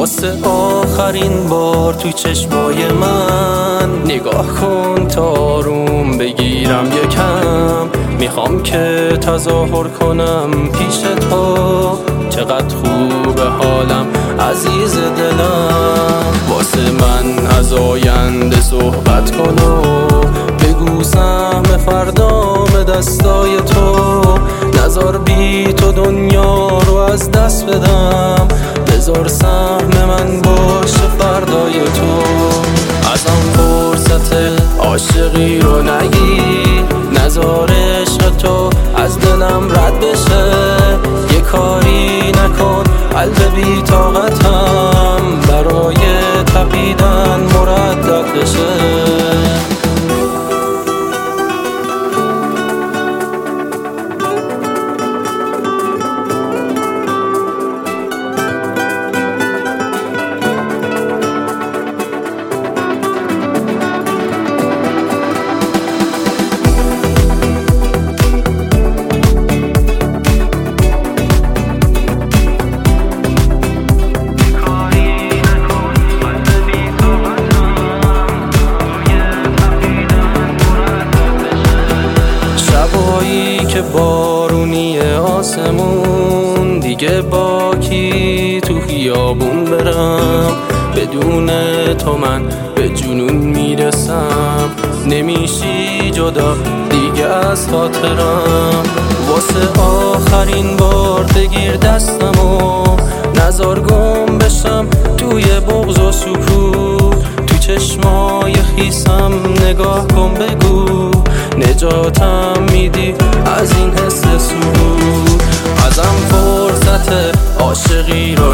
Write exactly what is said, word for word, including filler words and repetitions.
واسه آخرین بار تو چشمای من نگاه کن تا آروم بگیرم یکم. میخوام که تظاهر کنم پیش تو چقدر خوبه حالم عزیز دلم. واسه من از آینده صحبت کن و بگو سهم فردام دستای تو. نذار بی تو دنیا رو از دست بدم، بذار سهم من باشه فردای تو. ازم فرصت عاشقی رو نگیر، نذار عشق تو از دلم رد بشه. یه کاری نکن قلب بی طاقتم برای تپیدن مردد بشه. که بارونی آسمون دیگه با کی تو خیابون برم؟ بدون تو من به جنون میرسم، نمیشی جدا دیگه از خاطرم. واسه آخرین بار بگیر دستمو، نزار گم بشم توی بغض و سکوت. تو چشمای خیسم نگاه کن بگو نجاتم میدی از این حس سود. ازم فرصت عاشقی رو